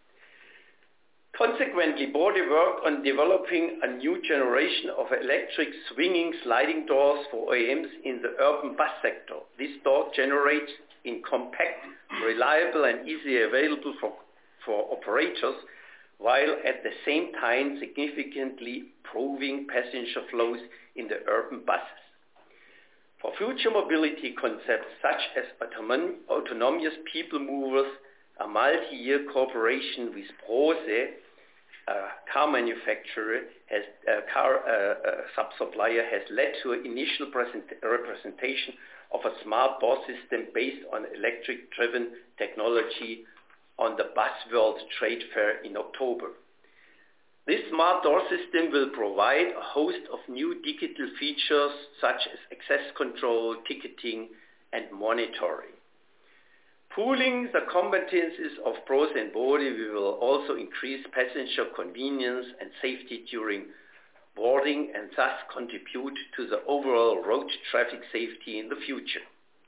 Consequently, Body worked on developing a new generation of electric swinging sliding doors for O E Ms in the urban bus sector. This door generates in compact, reliable and easily available for, for operators, while at the same time significantly improving passenger flows in the urban buses. For future mobility concepts such as autonom- autonomous people movers, a multi-year cooperation with Brose, a car manufacturer, has, a car uh, uh, sub-supplier, has led to an initial present- representation of a smart door system based on electric-driven technology on the Busworld Trade Fair in October. This smart door system will provide a host of new digital features such as access control, ticketing, and monitoring. Pooling the competencies of Brose and Body, we will also increase passenger convenience and safety during boarding and thus contribute to the overall road traffic safety in the future.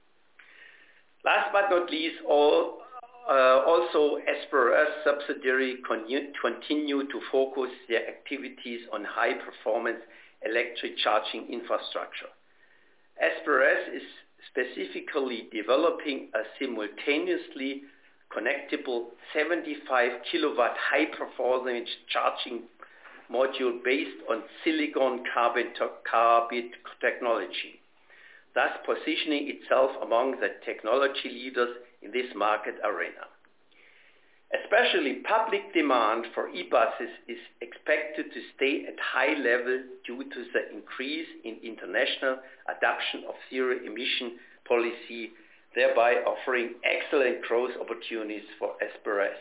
Last but not least, all Uh, also, Esperus subsidiary con- continue to focus their activities on high-performance electric charging infrastructure. Esperus is specifically developing a simultaneously connectable seventy-five kilowatt high-performance charging module based on silicon carbide to- technology, thus positioning itself among the technology leaders in this market arena. Especially public demand for e-buses is expected to stay at high level due to the increase in international adoption of zero emission policy, thereby offering excellent growth opportunities for Esperus.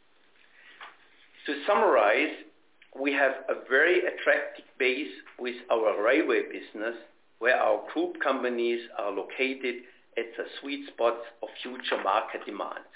To summarize, we have a very attractive base with our railway business, where our group companies are located at the sweet spots of future market demand.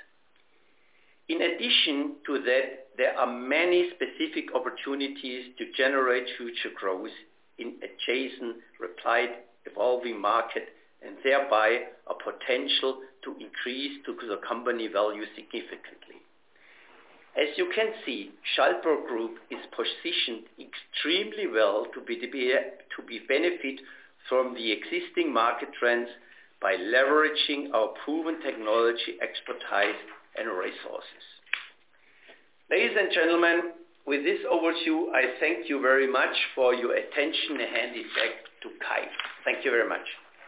In addition to that, there are many specific opportunities to generate future growth in adjacent, replied, evolving market, and thereby a potential to increase to the company value significantly. As you can see, Schaltberg Group is positioned extremely well to be, to be, to be benefit from the existing market trends by leveraging our proven technology expertise and resources. Ladies and gentlemen, with this overview, I thank you very much for your attention and hand it back to Kai. Thank you very much.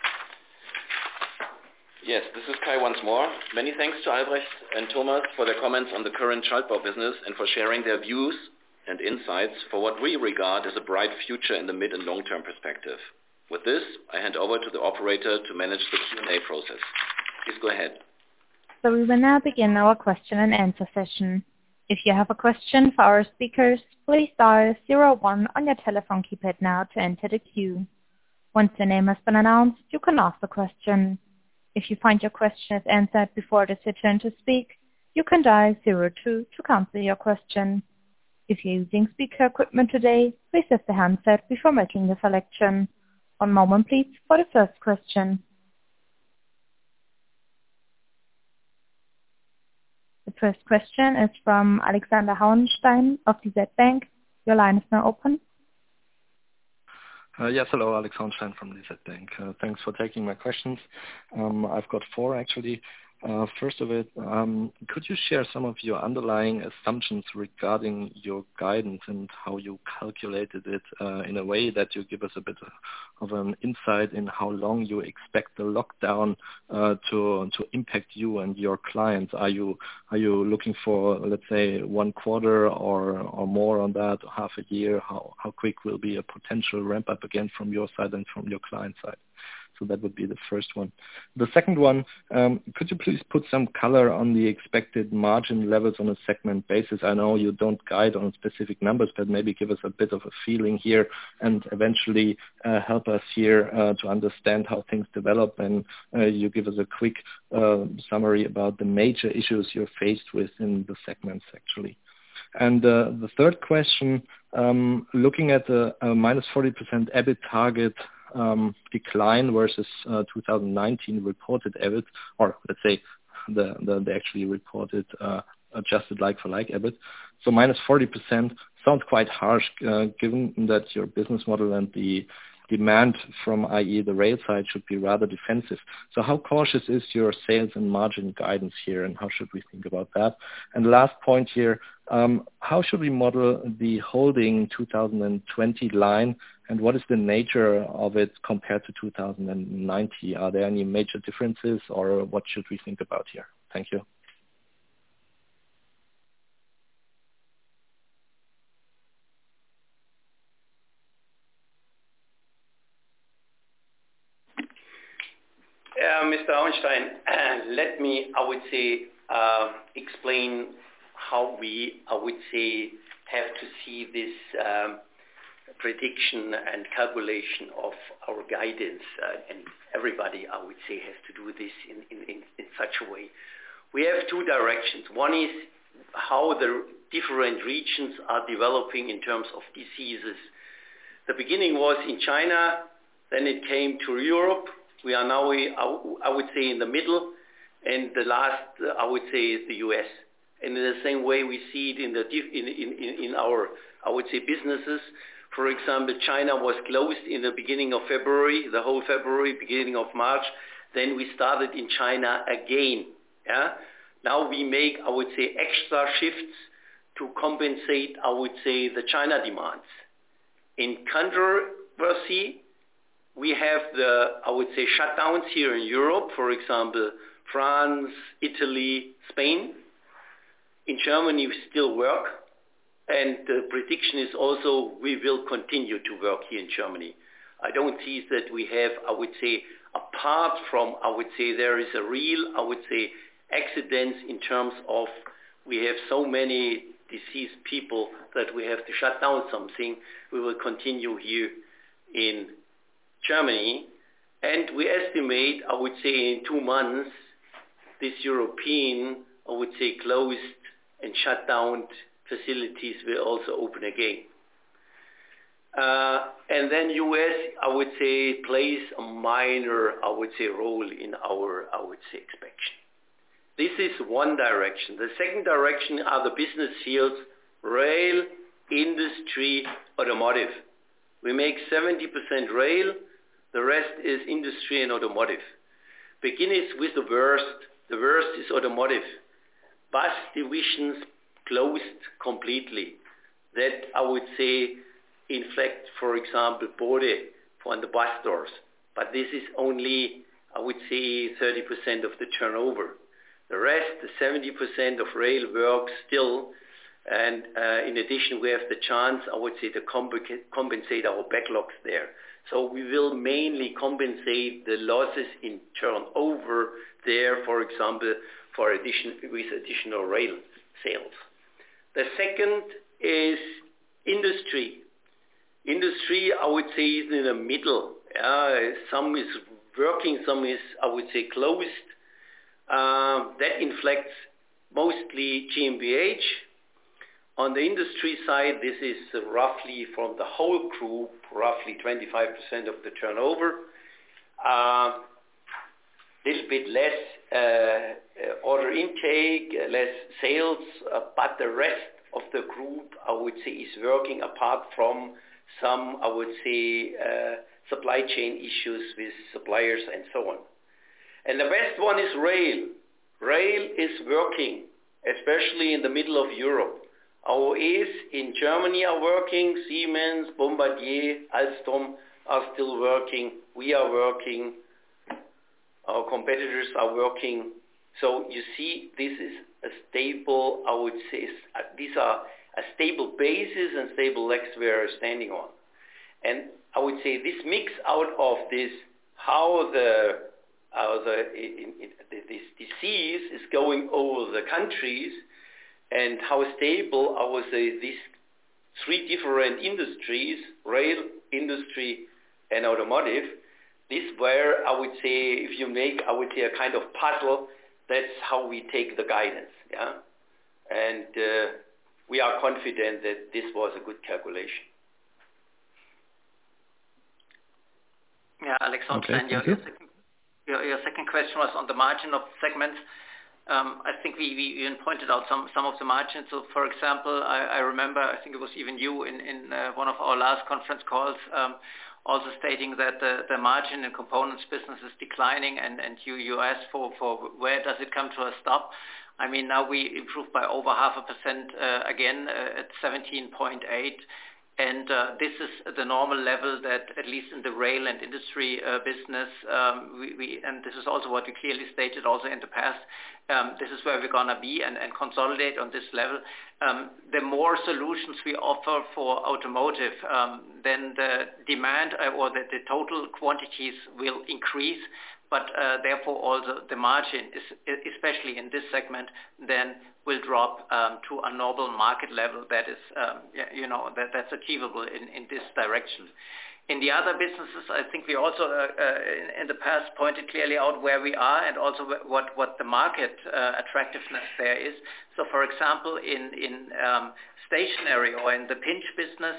Yes, this is Kai once more. Many thanks to Albrecht and Thomas for their comments on the current Schaltbau business and for sharing their views and insights for what we regard as a bright future in the mid and long-term perspective. With this, I hand over to the operator to manage the Q and A process. Please go ahead. So we will now begin our question and answer session. If you have a question for our speakers, please dial zero one on your telephone keypad now to enter the queue. Once your name has been announced, you can ask the question. If you find your question is answered before it is your turn to speak, you can dial zero two to cancel your question. If you're using speaker equipment today, please lift the handset before making the selection. One moment, please, for the first question. The first question is from Alexander Hauenstein of D Z Bank. Your line is now open. Uh, yes, hello, Alex Hauenstein from D Z Bank. Uh, thanks for taking my questions. Um, I've got four, actually. Uh, first of it, um, could you share some of your underlying assumptions regarding your guidance and how you calculated it uh, in a way that you give us a bit of an insight in how long you expect the lockdown uh, to to impact you and your clients? Are you are you looking for, let's say, one quarter or or more on that, or half a year? How how quick will be a potential ramp up again from your side and from your client side? So that would be the first one. The second one, um, could you please put some color on the expected margin levels on a segment basis? I know you don't guide on specific numbers, but maybe give us a bit of a feeling here and eventually uh, help us here uh, to understand how things develop. And uh, you give us a quick uh, summary about the major issues you're faced with in the segments, actually. And uh, the third question, um, looking at the uh, minus forty percent EBIT target um, decline versus uh, two thousand nineteen reported EBIT, or let's say the, the, the actually reported uh, adjusted like-for-like EBIT. So minus forty percent sounds quite harsh, uh, given that your business model and the demand from, that is the rail side, should be rather defensive. So how cautious is your sales and margin guidance here, and how should we think about that? And the last point here, um, how should we model the holding two thousand twenty line, and what is the nature of it compared to two thousand ninety? Are there any major differences, or what should we think about here? Thank you. Uh, Mister Hauenstein, uh, let me, I would say, uh, explain how we, I would say, have to see this um, prediction and calculation of our guidance. Uh, and everybody, I would say, has to do this in, in, in, in such a way. We have two directions. One is how the different regions are developing in terms of diseases. The beginning was in China, then it came to Europe. We are now, I would say, in the middle, and the last, I would say, is the U S. And in the same way, we see it in the in, in, in our, I would say, businesses. For example, China was closed in the beginning of February, the whole February, beginning of March. Then we started in China again. Yeah. Now we make, I would say, extra shifts to compensate, I would say, the China demands. In controversy, we have the, I would say, shutdowns here in Europe, for example, France, Italy, Spain. In Germany, we still work, and the prediction is also we will continue to work here in Germany. I don't see that we have, I would say, apart from, I would say, there is a real, I would say, accidents in terms of we have so many deceased people that we have to shut down something. We will continue here in Germany, and we estimate, I would say, in two months, this European, I would say, closed and shut down facilities will also open again. Uh, and then U S, I would say, plays a minor, I would say, role in our, I would say, expansion. This is one direction. The second direction are the business fields, rail, industry, automotive. We make seventy percent rail. The rest is industry and automotive. Beginning with the worst. The worst is automotive. Bus divisions closed completely. That, I would say, inflect, for example, Bode for the bus doors. But this is only, I would say, thirty percent of the turnover. The rest, the seventy percent of rail works still. And uh, in addition, we have the chance, I would say, to compensate our backlogs there. So we will mainly compensate the losses in turnover there, for example, for addition, with additional rail sales. The second is industry. Industry, I would say, is in the middle. Uh, some is working, some is, I would say, closed. Uh, that inflects mostly G m B H. On the industry side, this is roughly from the whole group, roughly twenty-five percent of the turnover. A uh, little bit less uh, order intake, less sales, uh, but the rest of the group, I would say, is working apart from some, I would say, uh, supply chain issues with suppliers and so on. And the best one is rail. rail is working, especially in the middle of Europe. Our O Es in Germany are working, Siemens, Bombardier, Alstom are still working, we are working, our competitors are working. So you see, this is a stable, I would say, these are a stable basis and stable legs we are standing on. And I would say this mix out of this, how the, how the in, in, this disease is going over the countries, and how stable I would say these three different industries, rail, industry, and automotive, this where I would say, if you make, I would say a kind of puzzle, that's how we take the guidance, yeah. And uh, we are confident that this was a good calculation. Yeah, Alexander, okay, your, your, second, your, your second question was on the margin of segments. Um, I think we, we even pointed out some, some of the margins. So, for example, I, I remember, I think it was even you in, in uh, one of our last conference calls, um, also stating that the, the margin in components business is declining, and, and you, you asked for, for where does it come to a stop. I mean, now we improved by over half a percent uh, again uh, at seventeen point eight. And uh, this is the normal level that, at least in the rail and industry uh, business, um, we, we, and this is also what we clearly stated also in the past, um, this is where we're going to be and, and consolidate on this level. Um, the more solutions we offer for automotive, um, then the demand uh, or the, the total quantities will increase, but uh, therefore also the margin, is, especially in this segment, then will drop um, to a normal market level that is, um, you know, that, that's achievable in, in this direction. In the other businesses, I think we also uh, uh, in, in the past pointed clearly out where we are and also what, what the market uh, attractiveness there is. So, for example, in, in um, stationary or in the pinch business,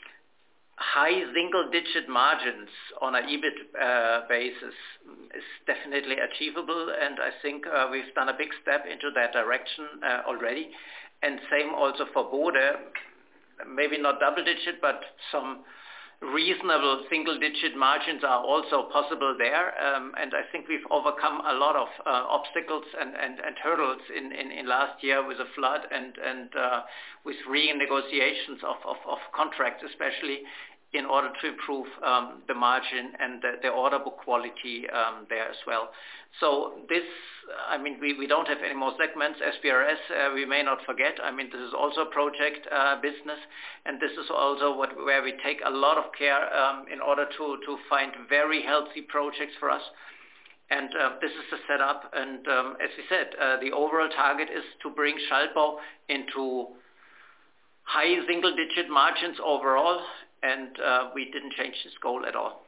high single-digit margins on an EBIT uh, basis is definitely achievable, and I think uh, we've done a big step into that direction uh, already. And same also for Bode, maybe not double-digit, but some reasonable single-digit margins are also possible there. Um, and I think we've overcome a lot of uh, obstacles and, and, and hurdles in, in, in last year with the flood and, and uh, with renegotiations of, of, of contracts, especially in order to improve um, the margin and the, the order book quality um, there as well. So this, I mean, we, we don't have any more segments. S B R S, uh, we may not forget. I mean, this is also a project uh, business, and this is also what, where we take a lot of care um, in order to, to find very healthy projects for us. And uh, this is the setup. And um, as we said, uh, the overall target is to bring Schaltbau into high single-digit margins overall, and uh, we didn't change this goal at all.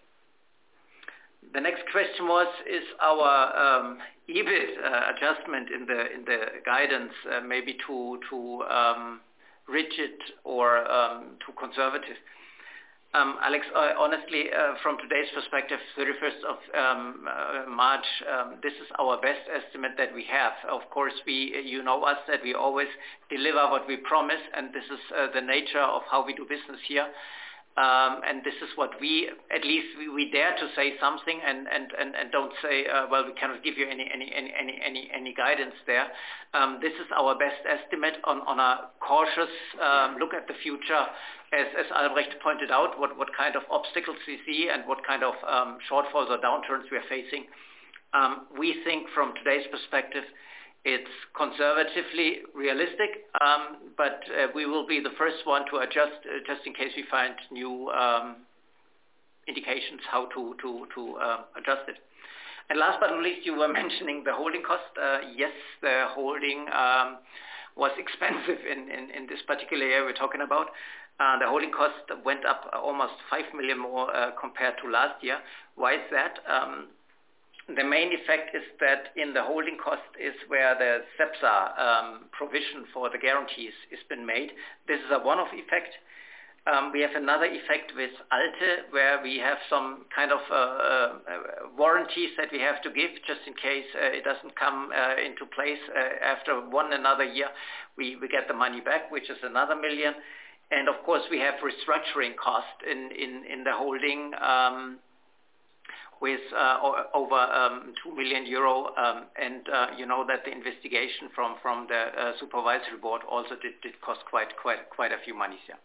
The next question was, is our um, EBIT uh, adjustment in the in the guidance uh, maybe too too um, rigid or um, too conservative? Um, Alex, uh, honestly, uh, from today's perspective, thirty-first of um, uh, March, um, this is our best estimate that we have. Of course, we, you know us, that we always deliver what we promise, and this is uh, the nature of how we do business here. Um, and this is what we, at least we, we dare to say something and, and, and, and don't say, uh, well, we cannot give you any any any any any, any guidance there. Um, this is our best estimate on, on a cautious um, look at the future, as, as Albrecht pointed out, what, what kind of obstacles we see and what kind of um, shortfalls or downturns we are facing. Um, we think from today's perspective, it's conservatively realistic, um, but uh, we will be the first one to adjust uh, just in case we find new um, indications how to, to, to uh, adjust it. And last but not least, you were mentioning the holding cost. Uh, yes, the holding um, was expensive in, in, in this particular year we're talking about. Uh, the holding cost went up almost five million more uh, compared to last year. Why is that? Um, The main effect is that in the holding cost is where the SEPSA um, provision for the guarantees has been made. This is a one-off effect. Um, we have another effect with Alte, where we have some kind of uh, uh, warranties that we have to give just in case uh, it doesn't come uh, into place uh, after one another year. We, we get the money back, which is another million. And of course, we have restructuring cost in, in, in the holding, um, with uh, over um, two million euro, um, and uh, you know that the investigation from from the uh, supervisory board also did, did cost quite quite quite a few monies. Yeah.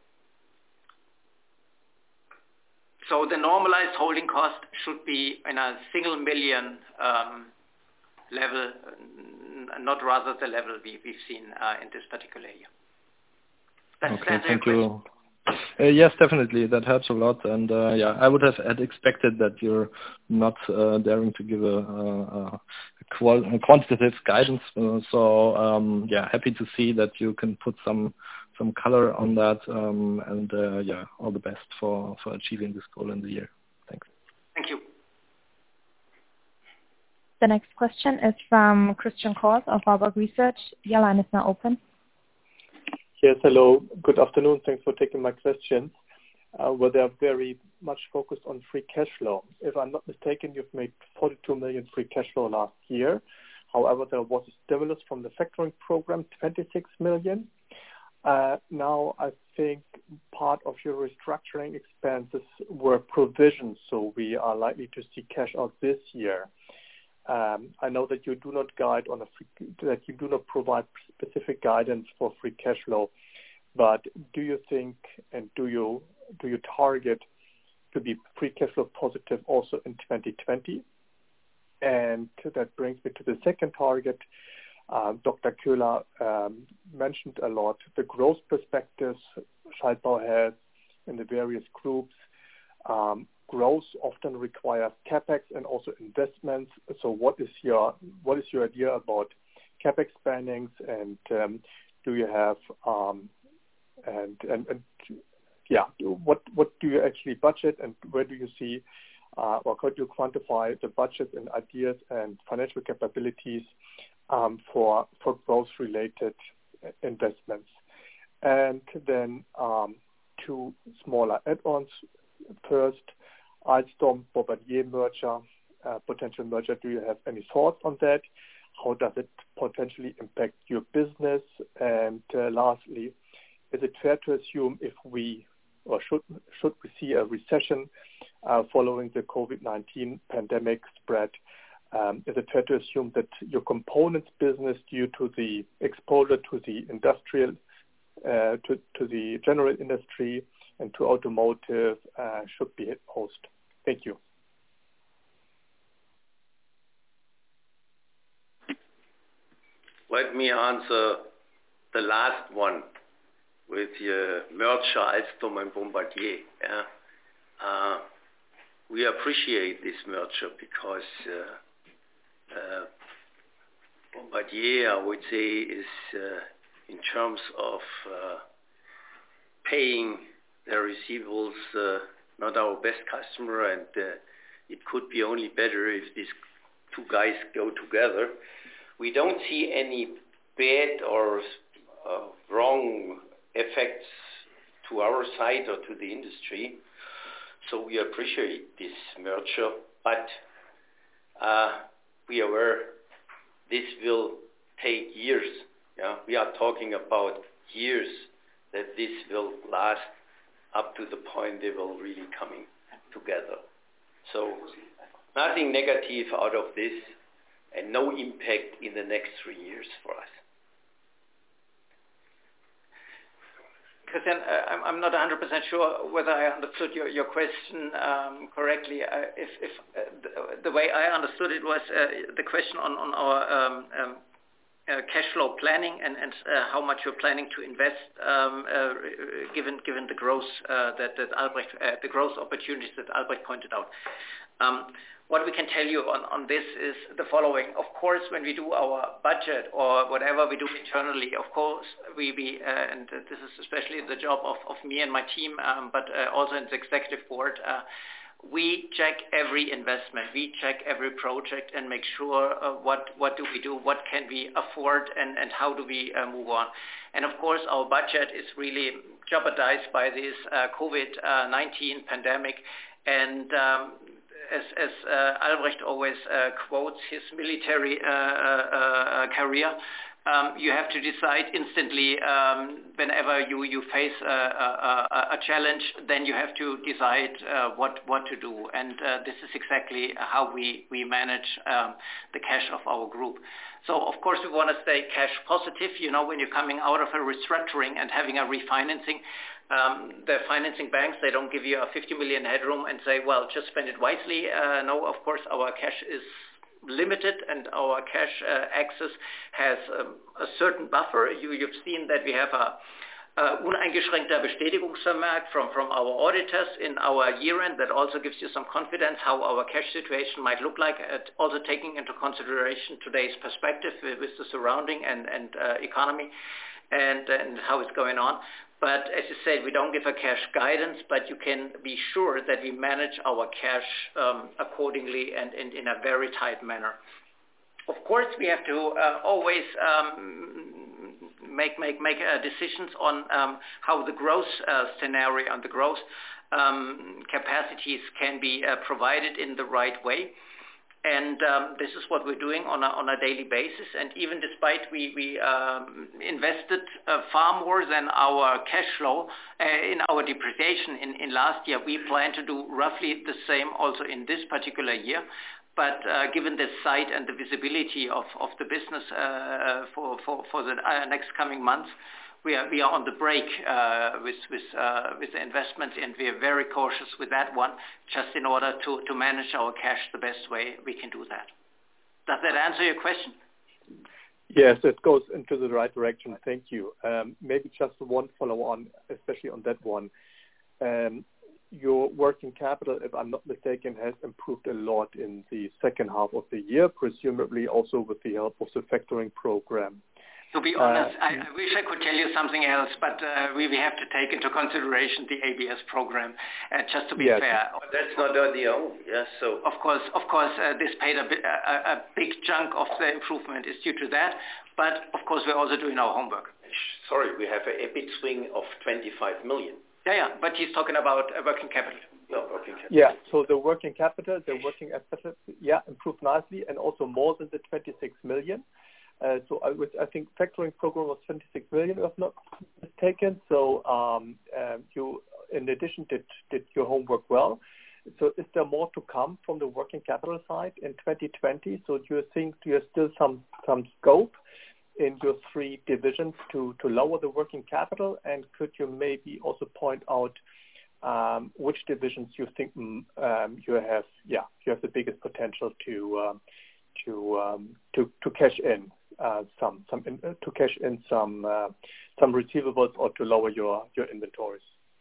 So the normalized holding cost should be in a single million um, level, not rather the level we, we've seen uh, in this particular year. Does okay, thank you. Uh, yes, definitely. That helps a lot. And uh, yeah, I would have had expected that you're not uh, daring to give a, a, a, qual- a quantitative guidance. Uh, so um, yeah, happy to see that you can put some some color on that. Um, and uh, yeah, all the best for, for achieving this goal in the year. Thanks. Thank you. The next question is from Christian Kors of Warburg Research. Your line is now open. Yes, hello. Good afternoon. Thanks for taking my questions. Uh, well, they are very much focused on free cash flow. If I'm not mistaken, you've made forty-two million free cash flow last year. However, there was a stimulus from the factoring program, twenty-six million. Uh, now, I think part of your restructuring expenses were provisions, so we are likely to see cash out this year. Um, I know that you do not guide on a free, that you do not provide specific guidance for free cash flow, but do you think and do you do you target to be free cash flow positive also in twenty twenty? And that brings me to the second target. Uh, Doctor Köhler um, mentioned a lot the growth perspectives Schaltbau has in the various groups. Um, growth often requires capex and also investments. So, what is your what is your idea about capex spendings, and um, do you have um, and, and and yeah, what what do you actually budget, and where do you see uh, or could you quantify the budget and ideas and financial capabilities um, for for growth related investments? And then um, two smaller add-ons. First, Alstom Bombardier merger, uh, potential merger. Do you have any thoughts on that? How does it potentially impact your business? And uh, lastly, is it fair to assume if we or should should we see a recession uh, following the COVID nineteen pandemic spread? Um, is it fair to assume that your components business, due to the exposure to the industrial, uh, to to the general industry and to automotive, uh, should be hit most? Thank you. Let me answer the last one with the merger Alstom and Bombardier. Yeah. Uh, we appreciate this merger because uh, uh, Bombardier, I would say, is uh, in terms of uh, paying their receivables uh, not our best customer, and uh, it could be only better if these two guys go together. We don't see any bad or uh, wrong effects to our side or to the industry, so we appreciate this merger, but uh, we are aware this will take years. Yeah? We are talking about years that this will last up to the point they will really coming together. So nothing negative out of this and no impact in the next three years for us. Christian, uh, I'm, I'm not one hundred percent sure whether I understood your, your question um, correctly. Uh, if, if uh, the, the way I understood it was uh, the question on, on our um, um, Uh, cash flow planning and, and uh, how much you're planning to invest, um, uh, given given the growth uh, that that Albrecht, uh, the growth opportunities that Albrecht pointed out. Um, what we can tell you on, on this is the following. Of course, when we do our budget or whatever we do internally, of course we be uh, and this is especially the job of, of me and my team, um, but uh, also in the executive board. Uh, We check every investment, we check every project and make sure uh, what, what do we do, what can we afford, and, and how do we uh, move on. And of course, our budget is really jeopardized by this uh, COVID nineteen pandemic. And um, as, as uh, Albrecht always uh, quotes his military uh, uh, uh, career, um, you have to decide instantly um, whenever you, you face a, a, a challenge, then you have to decide uh, what, what to do. And uh, this is exactly how we, we manage um, the cash of our group. So, of course, we want to stay cash positive. You know, when you're coming out of a restructuring and having a refinancing, um, the financing banks, they don't give you a fifty million headroom and say, well, just spend it wisely. Uh, no, of course, our cash is limited and our cash uh, access has um, a certain buffer. You, you've seen that we have a Uh, uneingeschränkter Bestätigungsvermerk from, from our auditors in our year-end that also gives you some confidence how our cash situation might look like, at also taking into consideration today's perspective with, with the surrounding and, and uh, economy and, and how it's going on. But as you said, we don't give a cash guidance, but you can be sure that we manage our cash um, accordingly and, and in a very tight manner. Of course, we have to uh, always um, make make make uh, decisions on um, how the growth uh, scenario and the growth um, capacities can be uh, provided in the right way. And um, this is what we're doing on a, on a daily basis. And even despite we, we um, invested uh, far more than our cash flow uh, in our depreciation in, in last year, we plan to do roughly the same also in this particular year. But uh, given the sight and the visibility of, of the business uh, for, for, for the uh, next coming months, we are, we are on the break uh, with, with, uh, with the investments, and we are very cautious with that one, just in order to, to manage our cash the best way we can do that. Does that answer your question? Yes, it goes into the right direction. Thank you. Um, maybe just one follow-on, especially on that one. Um, Your working capital, if I'm not mistaken, has improved a lot in the second half of the year, presumably also with the help of the factoring program. To be honest, uh, I, I wish I could tell you something else, but uh, we, we have to take into consideration the A B S program, uh, just to be yes. fair. That's not the only, yes. So of course, of course, uh, this paid a, a, a big chunk of the improvement is due to that, but of course we're also doing our homework. Sorry, we have an EBIT swing of twenty-five million. Yeah, yeah, but he's talking about uh, working capital. No, working capital. Yeah, so the working capital, the working capital, yeah, improved nicely, and also more than the twenty-six million. Uh, so I, was, I think factoring program was twenty-six million, if I'm not mistaken. So um, uh, you, in addition, did did your homework well. So is there more to come from the working capital side in twenty twenty? So do you think do you have still some some scope in your three divisions to, to lower the working capital? And could you maybe also point out um, which divisions you think um, you have, yeah, you have the biggest potential to um, to um, to to cash in uh, some some in, uh, to cash in some uh, some receivables or to lower your your inventories?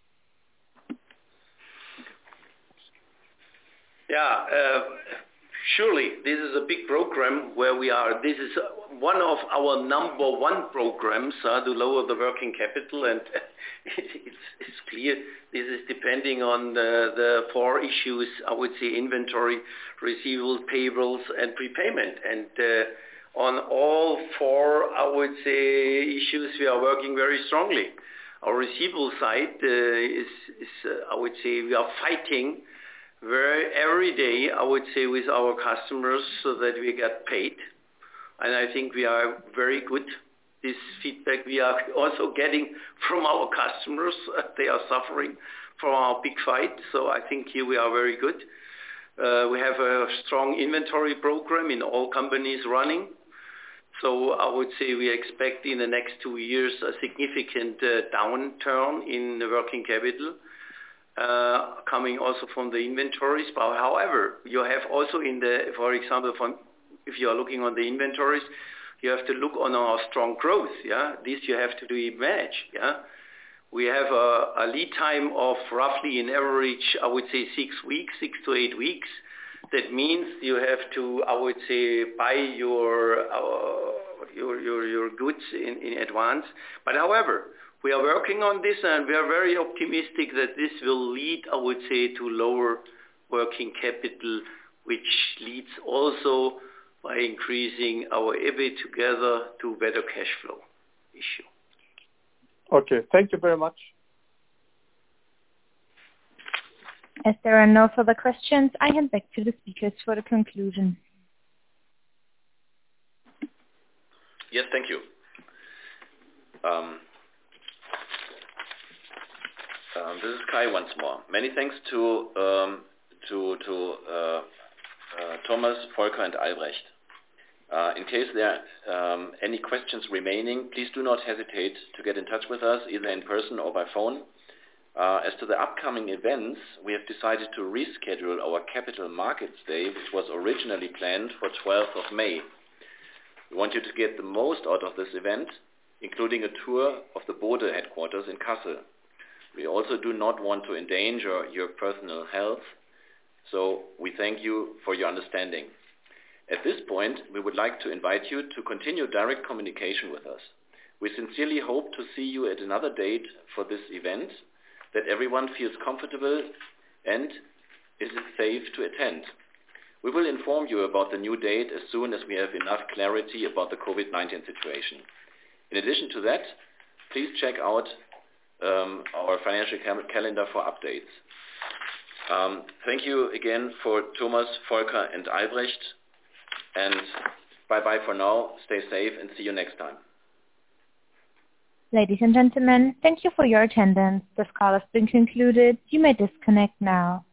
Yeah. Uh, Surely, this is a big program where we are. This is one of our number one programs uh, to lower the working capital, and it's, it's clear this is depending on the, the four issues. I would say inventory, receivables, payables, and prepayment. And uh, on all four, I would say issues, we are working very strongly. Our receivable side uh, is, is uh, I would say, we are fighting. Very every day, I would say, with our customers so that we get paid. And I think we are very good. This feedback we are also getting from our customers. They are suffering from our big fight. So I think here we are very good. Uh, we have a strong inventory program in all companies running. So I would say we expect in the next two years a significant uh, downturn in the working capital. Uh, coming also from the inventories. But however, you have also in the, for example, from, if you are looking on the inventories, you have to look on our strong growth. Yeah, this you have to do manage. Yeah, we have a, a lead time of roughly, in average, I would say six weeks, six to eight weeks. That means you have to, I would say, buy your uh, your, your your goods in, in advance. But however, we are working on this, and we are very optimistic that this will lead, I would say, to lower working capital, which leads also by increasing our EBIT together to better cash flow issue. Okay, thank you very much. As there are no further questions, I hand back to the speakers for the conclusion. Yes, thank you. Um, um, this is Kai once more. Many thanks to um, to to uh, uh, Thomas, Volker, and Albrecht. Uh, in case there are um, any questions remaining, please do not hesitate to get in touch with us, either in person or by phone. Uh, as to the upcoming events, we have decided to reschedule our Capital Markets Day, which was originally planned for twelfth of May. We want you to get the most out of this event, including a tour of the Bode headquarters in Kassel. We also do not want to endanger your personal health, so we thank you for your understanding. At this point, we would like to invite you to continue direct communication with us. We sincerely hope to see you at another date for this event, that everyone feels comfortable and is safe to attend. We will inform you about the new date as soon as we have enough clarity about the COVID nineteen situation. In addition to that, please check out um, our financial cal- calendar for updates. Um, thank you again for Thomas, Volker, and Albrecht. And bye-bye for now. Stay safe and see you next time. Ladies and gentlemen, thank you for your attendance. This call has been concluded. You may disconnect now.